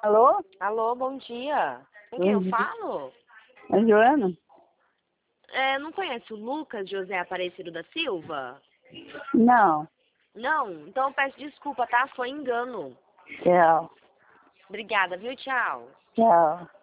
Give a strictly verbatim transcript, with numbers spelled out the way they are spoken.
Alô? Alô, bom dia. Com Bom quem eu dia. falo? É Joana? É, não conhece o Lucas José Aparecido da Silva? Não. Não? Então eu peço desculpa, tá? Foi engano. Tchau. Obrigada, viu? Tchau. Tchau.